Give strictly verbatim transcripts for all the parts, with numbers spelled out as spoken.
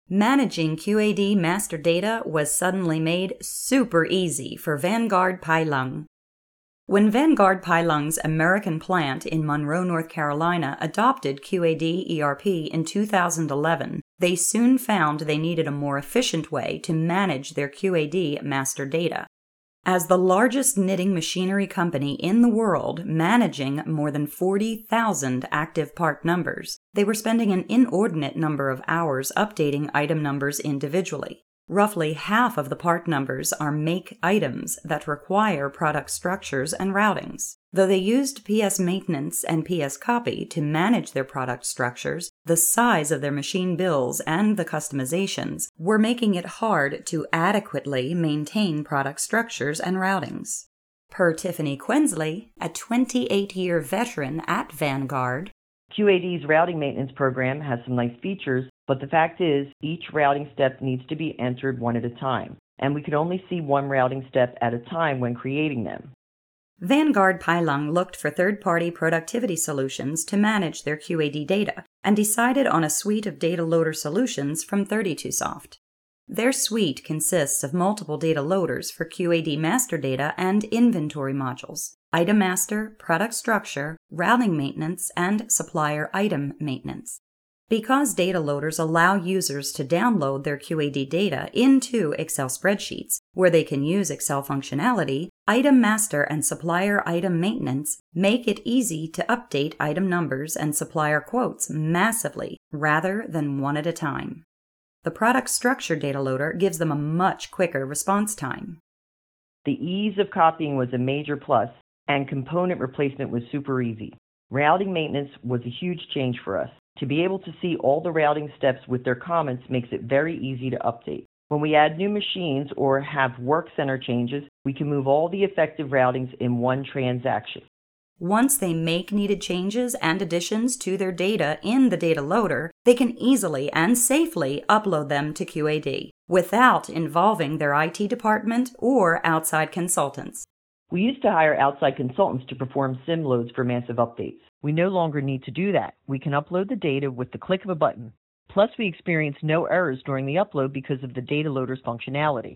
Managing Q A D master data was suddenly made super easy for Vanguard Pai Lung. When Vanguard Pai Lung's American plant in Monroe, North Carolina adopted Q A D E R P in two thousand eleven, they soon found they needed a more efficient way to manage their Q A D master data. As the largest knitting machinery company in the world, managing more than forty thousand active part numbers, they were spending an inordinate number of hours updating item numbers individually. Roughly half of the part numbers are make items that require product structures and routings. Though they used P S maintenance and P S copy to manage their product structures, the size of their machine bills and the customizations were making it hard to adequately maintain product structures and routings. Per Tiffany Quensley, a twenty-eight-year veteran at Vanguard, Q A D's routing maintenance program has some nice features, but the fact is each routing step needs to be entered one at a time, and we could only see one routing step at a time when creating them. Vanguard Pai Lung looked for third-party productivity solutions to manage their Q A D data and decided on a suite of data loader solutions from thirty-two soft. Their suite consists of multiple data loaders for Q A D master data and inventory modules, item master, product structure, routing maintenance, and supplier item maintenance. Because data loaders allow users to download their Q A D data into Excel spreadsheets, where they can use Excel functionality, item master and supplier item maintenance make it easy to update item numbers and supplier quotes massively rather than one at a time. The product structure data loader gives them a much quicker response time. The ease of copying was a major plus, and component replacement was super easy. Routing maintenance was a huge change for us. To be able to see all the routing steps with their comments makes it very easy to update. When we add new machines or have work center changes, we can move all the effective routings in one transaction. Once they make needed changes and additions to their data in the data loader, they can easily and safely upload them to Q A D without involving their I T department or outside consultants. We used to hire outside consultants to perform sim loads for massive updates. We no longer need to do that. We can upload the data with the click of a button. Plus, we experience no errors during the upload because of the data loader's functionality.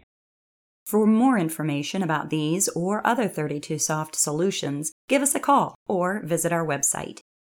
For more information about these or other thirty-two soft solutions, give us a call or visit our website.